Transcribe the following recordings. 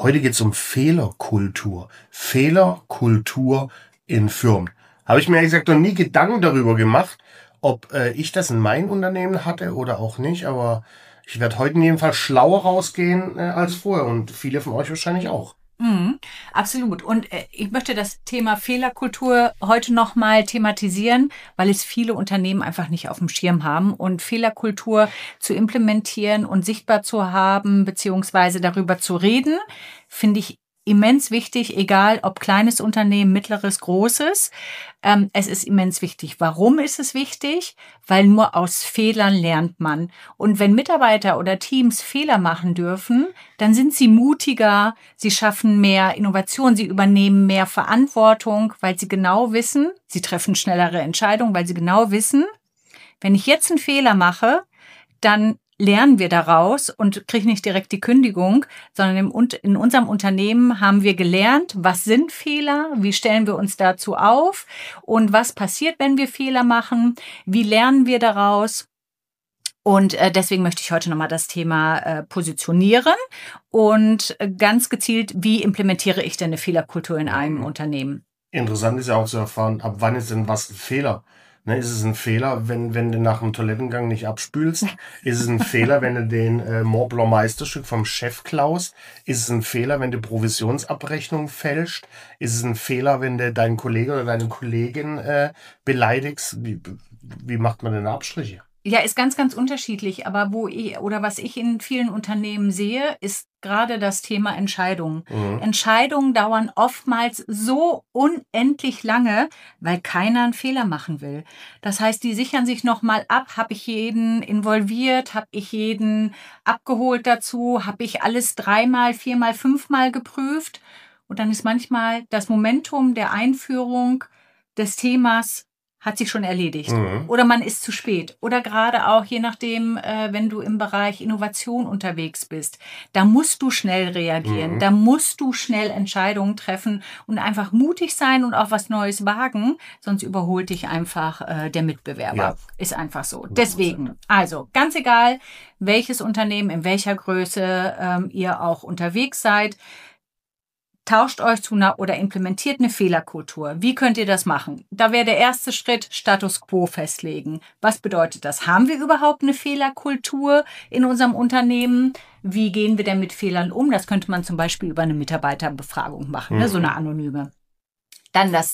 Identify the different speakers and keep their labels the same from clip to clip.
Speaker 1: Heute geht es um Fehlerkultur. Fehlerkultur in Firmen. Habe ich mir ehrlich gesagt noch nie Gedanken darüber gemacht, ob ich das in meinem Unternehmen hatte oder auch nicht. Aber ich werde heute in jedem Fall schlauer rausgehen als vorher und viele von euch wahrscheinlich auch.
Speaker 2: Absolut. Und ich möchte das Thema Fehlerkultur heute nochmal thematisieren, weil es viele Unternehmen einfach nicht auf dem Schirm haben. Und Fehlerkultur zu implementieren und sichtbar zu haben, beziehungsweise darüber zu reden, finde ich immens wichtig, egal ob kleines Unternehmen, mittleres, großes. Es ist immens wichtig. Warum ist es wichtig? Weil nur aus Fehlern lernt man. Und wenn Mitarbeiter oder Teams Fehler machen dürfen, dann sind sie mutiger, sie schaffen mehr Innovation, sie übernehmen mehr Verantwortung, weil sie genau wissen, sie treffen schnellere Entscheidungen, weil sie genau wissen, wenn ich jetzt einen Fehler mache, dann lernen wir daraus und kriegen nicht direkt die Kündigung, sondern in unserem Unternehmen haben wir gelernt, was sind Fehler, wie stellen wir uns dazu auf und was passiert, wenn wir Fehler machen, wie lernen wir daraus. Und deswegen möchte ich heute nochmal das Thema positionieren und ganz gezielt, wie implementiere ich denn eine Fehlerkultur in einem Unternehmen?
Speaker 1: Interessant ist ja auch zu erfahren, ab wann ist denn was ein Fehler? Ne, ist es ein Fehler, wenn du nach dem Toilettengang nicht abspülst? Ist es ein Fehler, wenn du den Mont Blanc Meisterstück vom Chef klaust? Ist es ein Fehler, wenn du Provisionsabrechnung fälscht? Ist es ein Fehler, wenn du deinen Kollegen oder deine Kollegin beleidigst? Wie macht man denn Abstriche?
Speaker 2: Ja, ist ganz, ganz unterschiedlich. Aber was ich in vielen Unternehmen sehe, ist gerade das Thema Entscheidungen. Entscheidungen dauern oftmals so unendlich lange, weil keiner einen Fehler machen will. Das heißt, die sichern sich nochmal ab. Habe ich jeden involviert? Habe ich jeden abgeholt dazu? Habe ich alles 3-mal, 4-mal, 5-mal geprüft? Und dann ist manchmal das Momentum der Einführung des Themas hat sich schon erledigt. Oder man ist zu spät. Oder gerade auch, je nachdem, wenn du im Bereich Innovation unterwegs bist, da musst du schnell reagieren. Da musst du schnell Entscheidungen treffen und einfach mutig sein und auch was Neues wagen. Sonst überholt dich einfach der Mitbewerber.
Speaker 1: Ja.
Speaker 2: Ist einfach so. Deswegen, also ganz egal, welches Unternehmen, in welcher Größe ihr auch unterwegs seid, tauscht euch zu oder implementiert eine Fehlerkultur. Wie könnt ihr das machen? Da wäre der erste Schritt, Status quo festlegen. Was bedeutet das? Haben wir überhaupt eine Fehlerkultur in unserem Unternehmen? Wie gehen wir denn mit Fehlern um? Das könnte man zum Beispiel über eine Mitarbeiterbefragung machen, so eine anonyme. Dann der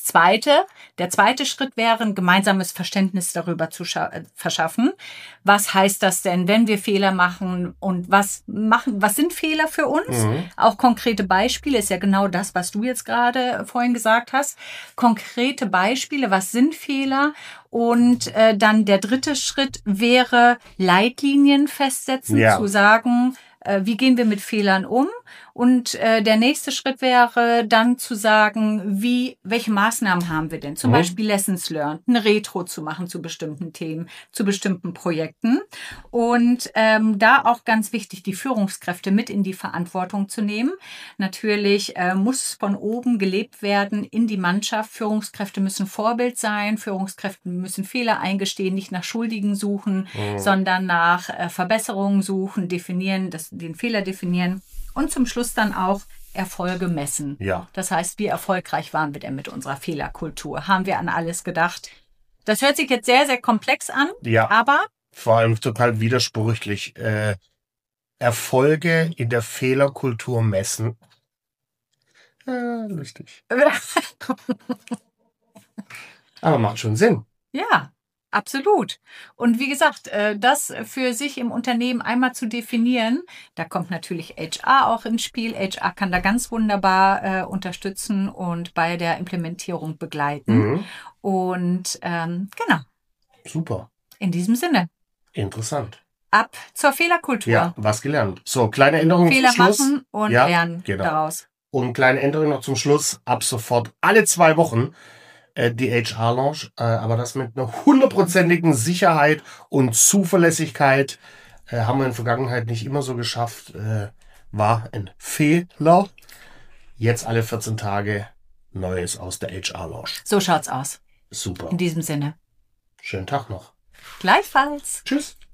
Speaker 2: zweite Schritt wäre, ein gemeinsames Verständnis darüber zu verschaffen. Was heißt das denn, wenn wir Fehler machen und was sind Fehler für uns? Auch konkrete Beispiele ist ja genau das, was du jetzt gerade vorhin gesagt hast. Konkrete Beispiele, was sind Fehler? Und dann der dritte Schritt wäre, Leitlinien festsetzen, zu sagen, wie gehen wir mit Fehlern um? Und der nächste Schritt wäre dann zu sagen, welche Maßnahmen haben wir denn? Zum Beispiel Lessons Learned, eine Retro zu machen zu bestimmten Themen, zu bestimmten Projekten. Und da auch ganz wichtig, die Führungskräfte mit in die Verantwortung zu nehmen. Natürlich muss es von oben gelebt werden in die Mannschaft. Führungskräfte müssen Vorbild sein. Führungskräfte müssen Fehler eingestehen, nicht nach Schuldigen suchen, sondern nach Verbesserungen suchen, den Fehler definieren. Und zum Schluss dann auch Erfolge messen.
Speaker 1: Ja.
Speaker 2: Das heißt, wie erfolgreich waren wir denn mit unserer Fehlerkultur? Haben wir an alles gedacht? Das hört sich jetzt sehr, sehr komplex an, aber
Speaker 1: vor allem total widersprüchlich. Erfolge in der Fehlerkultur messen. Lustig. Aber macht schon Sinn.
Speaker 2: Ja, absolut. Und wie gesagt, das für sich im Unternehmen einmal zu definieren, da kommt natürlich HR auch ins Spiel. HR kann da ganz wunderbar unterstützen und bei der Implementierung begleiten. Und genau.
Speaker 1: Super.
Speaker 2: In diesem Sinne.
Speaker 1: Interessant.
Speaker 2: Ab zur Fehlerkultur.
Speaker 1: Ja, was gelernt. So, kleine Änderung
Speaker 2: Fehler
Speaker 1: zum Schluss.
Speaker 2: machen und lernen daraus.
Speaker 1: Und kleine Änderung noch zum Schluss. Ab sofort alle 2 Wochen die HR-Lounge, aber das mit einer 100%igen Sicherheit und Zuverlässigkeit haben wir in der Vergangenheit nicht immer so geschafft. War ein Fehler. Jetzt alle 14 Tage Neues aus der HR-Lounge.
Speaker 2: So schaut's aus.
Speaker 1: Super.
Speaker 2: In diesem Sinne.
Speaker 1: Schönen Tag noch.
Speaker 2: Gleichfalls.
Speaker 1: Tschüss.